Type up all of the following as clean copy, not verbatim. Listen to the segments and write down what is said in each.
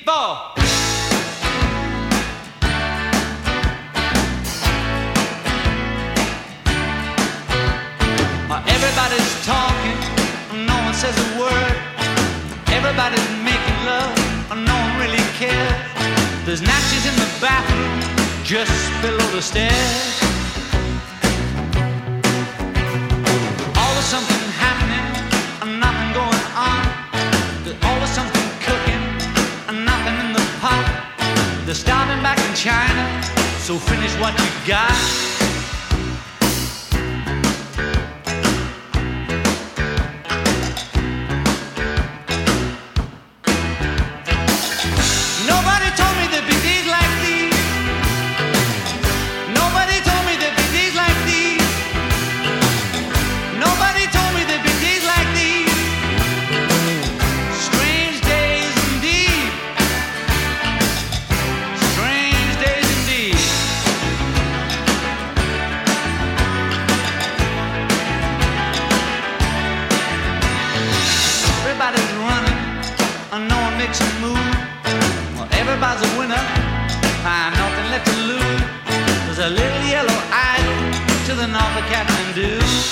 4. Everybody's talking, no one says a word. Everybody's making love, no one really cares. There's natches in the bathroom, just below the stairs. Always something happening, nothing going on. There's always something cooking, nothing in the pot. They're starting back in China, so finish what you got. Everybody's a winner, nothing left to lose. There's a little yellow idol to the north of Kathmandu.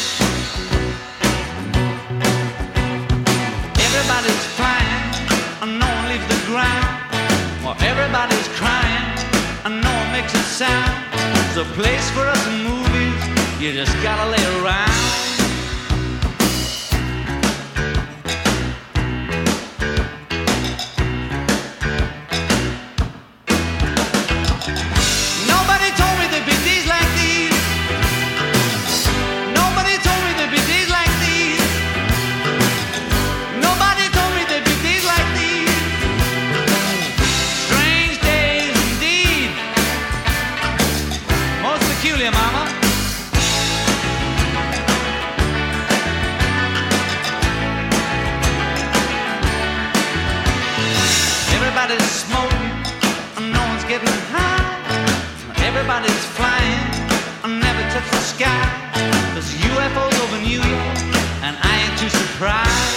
Everybody's flying, no one leaves the ground. Well, everybody's crying, no one makes a sound. There's a place for us in movies, you just gotta lay around. Mama. Everybody's smoking, no one's getting high. Everybody's flying, never touch the sky. There's UFOs over New York, and I ain't too surprised.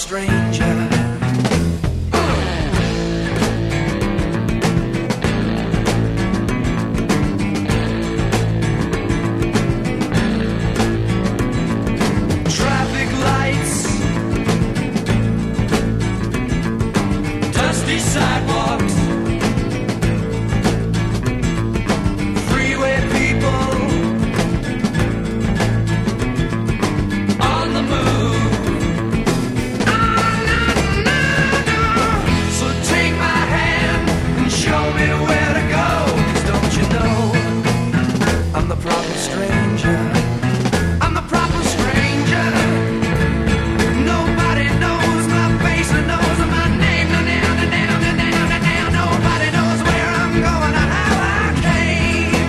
stranger. Traffic lights, dusty sidewalks, freeway people on the move. So take my hand and show me where to go. 'Cause don't you know, I'm the proper stranger. I'm the proper stranger. Nobody knows my face or knows my name. Nobody knows where I'm going or how I came.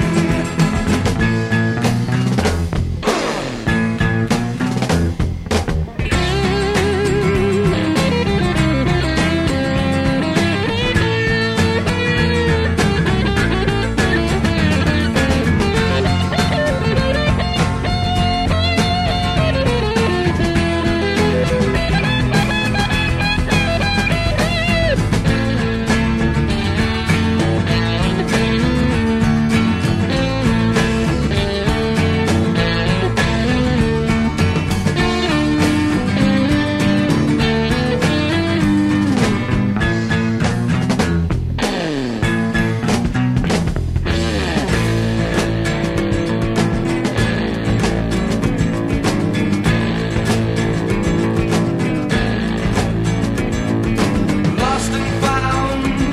Lost and found,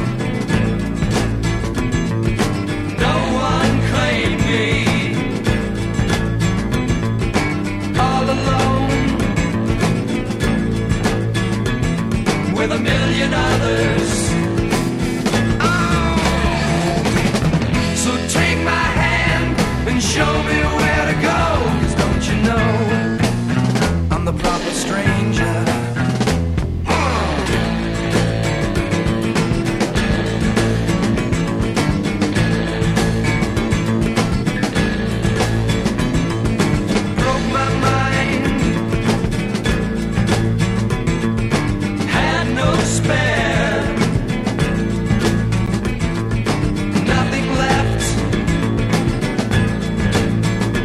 no one claimed me. All alone with a million others. Oh. So take my hand and show me where to go. 'Cause don't you know, I'm the proper stranger. Broke my mind, had no spare, nothing left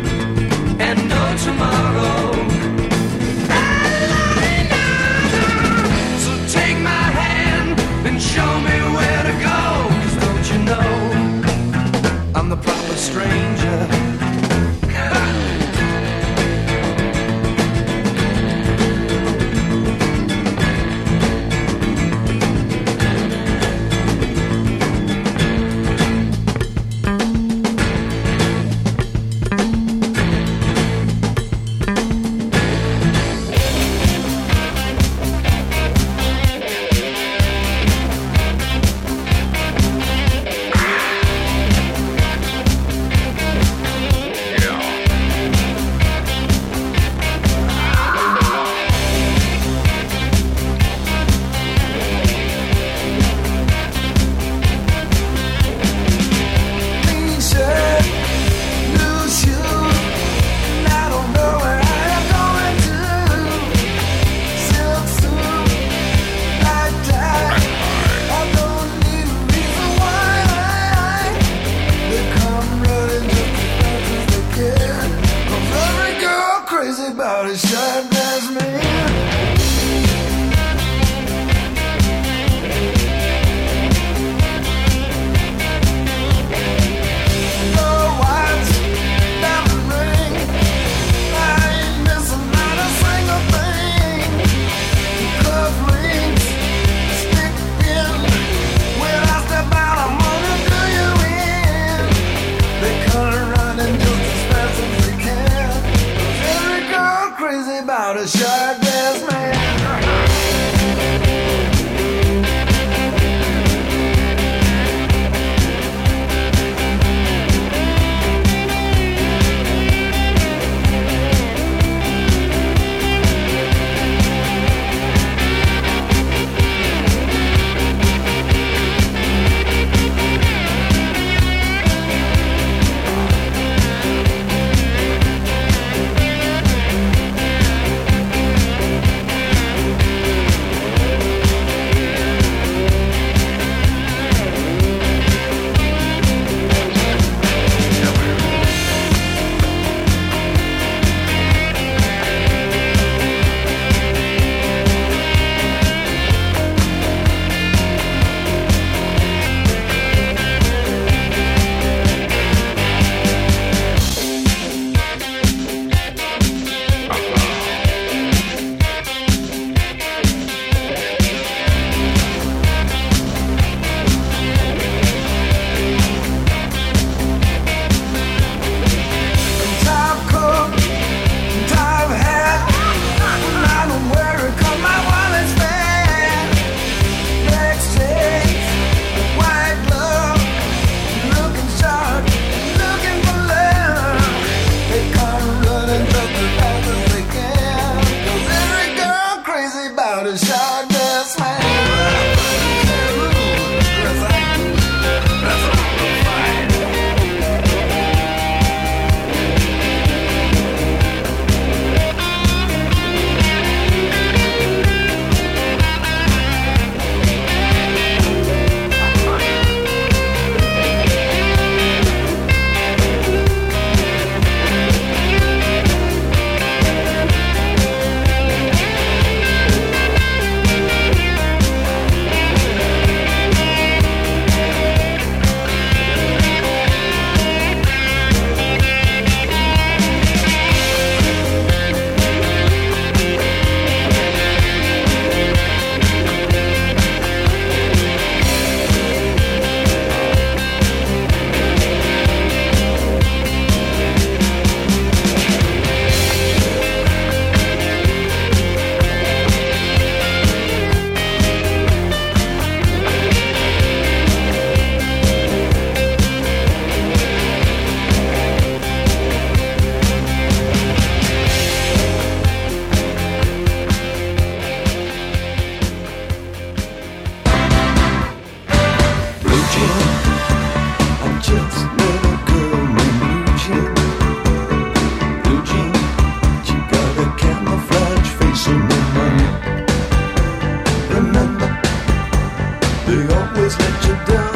always let you down.